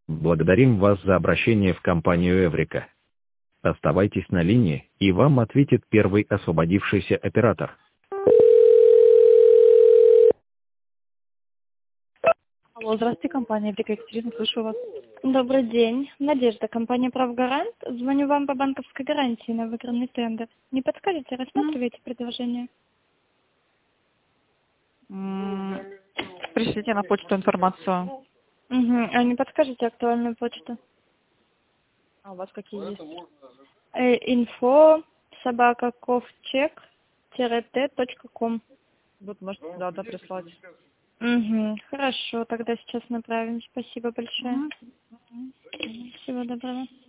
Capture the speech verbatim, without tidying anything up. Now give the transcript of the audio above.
Благодарим вас за обращение в компанию Эврика. Оставайтесь на линии, и вам ответит первый освободившийся оператор. Алло, здравствуйте, компания Эврика, Екатерина, слышу вас. Добрый день. Надежда, компания «Правгарант». Звоню вам по банковской гарантии на выигранный тендер. Не подскажете, рассматриваете предложение? М, Пришлите на почту информацию. Угу. А не подскажете актуальную почту? А у вас какие есть? Э, инфо собака ковчег т точка ком. Вот можете туда, да, прислать. Угу. Хорошо, тогда сейчас направим. Спасибо большое. Мгм. Всего доброго.